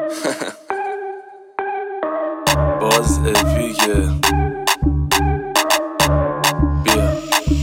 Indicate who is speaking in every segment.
Speaker 1: باز اپیکه بیا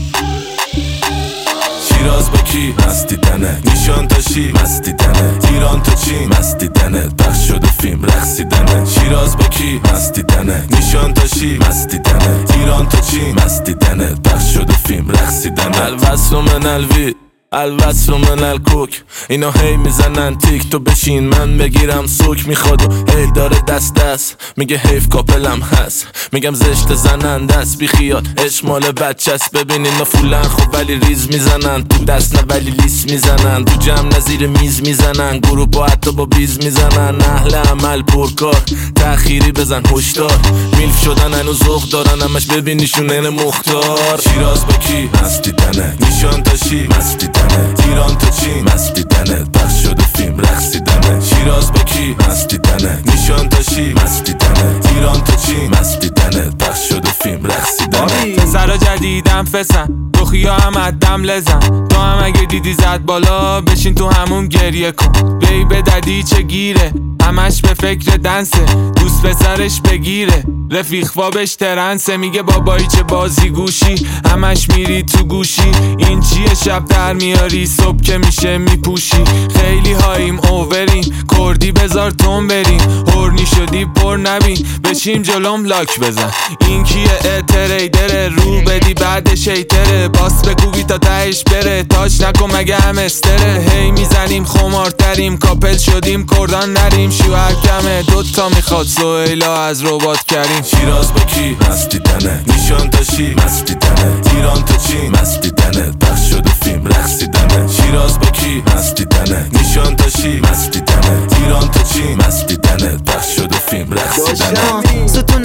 Speaker 1: شیراز با کی؟ مستی دنه نیشان تاشی مستی دنه ایران تو چی؟ مستی دنه پخش شده فیلم رقصیدنه شیراز با کی؟ مستی دنه نیشان تاشی مستی دنه ایران تو چی؟ مستی دنه پخش شده فیلم رقصیدنه الوصل من الوی الوصل من الکوک اینا هی میزنن تیک تو بشین من بگیرم سوک میخواد و هی داره دست میگه حیف کاپلم هست میگم زشت زننده است بی خیال اشمال بچه است ببین اینا فولن خب ولی ریز میزنن تو دست نه ولی لیس میزنن تو جمع نظیر میز میزنن گروه با حتی با بیز میزنن اهل عمل پرکار تأخیری بزن هشدار میلف شدن هنوز ذوق دارن همش ببینیشون این مختار شیراز با کی؟ مستی دنه نیشان تاشی مستی ایران تو چی؟ مستی دنه پخش شده فیلم رقصیدنه شیراز با کی؟ مستی دنه نیشان تاشی مستی دنه ایران تو چی؟ مستی دنه پخش شده فیلم رقصیدنه
Speaker 2: پسرا جدیدم فسن روخیا هم ادم لزن تو هم اگه دیدی زد بالا بشین تو همون گریه کن بی به ددی چه گیره همش به فکر دنسه دوست پسرش بگیره رفیق فابش ترنسه میگه بابایی چه بازی گوشی همش میری تو گوشی این چیه شب در میاری صبح که میشه میپوشی خیلی هاییم اووریم کردی بذار تون بریم هورنی شدی پر نبین بشیم جلوم لاک بزن این کیه تریدره رو بدی بعد شیتره باس بگوی تا تهش بره تاش نکن مگه هم استره هی میزنیم خمارتریم کاپل شدیم کردان نریم شوهر کمه دوتا میخواد سویلا از ربات کریم
Speaker 1: شیراز با کی؟ مستی دنه نیشان تاشی مستی دنه ایران تو چی؟ مستی دنه پخش شده فیلم رقصیدنه شیراز با کی؟ مستی دنه نیشان تاشی مستی دنه ایران تو چی؟ مستی دنه پخش شده فیلم رقصیدنه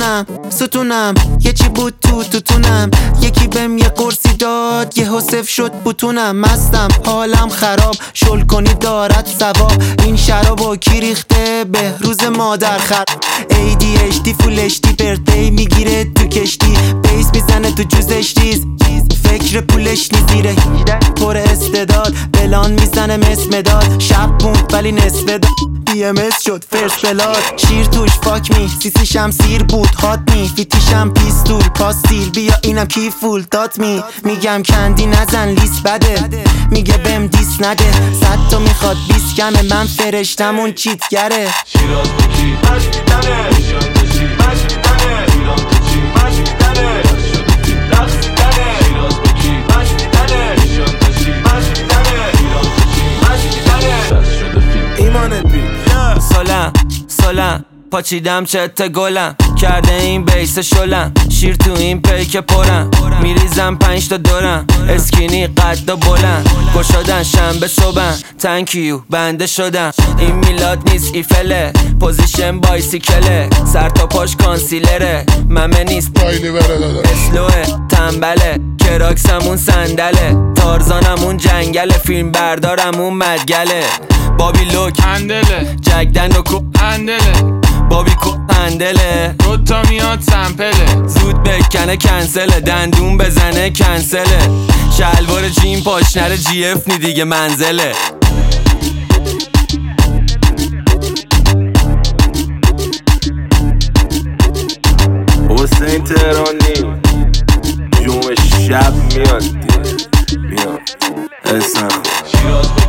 Speaker 3: ستونم یه چی بود توتونم یکی بهم یه قرصی داد یه حسف شد بوتونم مستم حالم خراب شل کنی دارد ثواب این شرابو کی ریخته به روز مادر خر ADHD فول HD برتی میگیره تو کشتی بیس میزنه تو جوزش ریز فکر پولش نیزیره پر استعداد بلان میزنه مداد شب موند ولی نصف داد BMS شد فرست بلاد شیر توش فاک می سیسیشم سیر بود هات می فیتیشم پیستول پاستیل بیا اینم کی فول دات می میگم کندی نزن لیست بده میگه بهم دیس نده 100 تا میخواد 20 کمه من فرشتم اون چیتگره
Speaker 1: شیراز با کی؟ مستی دنه نیشان تاشی مستی دنه ایران تو چی؟ مستی دنه پخش شده فیلم رقصیدنه شیراز با کی؟ مستی دنه نیشان تاشی مستی دنه ایران تو چی؟ مستی دنه پخش شده فیلم ایمان اپیک
Speaker 4: سولم پاچیدم چت گلم کرده این بیس شلم شیر تو این پیک پرم میریزم 5 تا دورم اسکینی قد و بلند گشادن شنبه صبحم تنکیو بنده شدم این میلاد نیست ایفله پوزیشن بایسیکله سر تا پاش کانسیلره ممه نیست اسلوه تنبله کراکسمون صندله تارزانمون جنگله فیلم بردارمون مدگله بابی لوک هندله جگدن و کو هندله بابی کو هندله دوتا میاد سمپله زود بکنه کنسله دندون بزنه کنسله شلوار جیم پاش نره جی اف نی دیگه منزله
Speaker 1: حسین تهرانی جمعه شب میاد اسم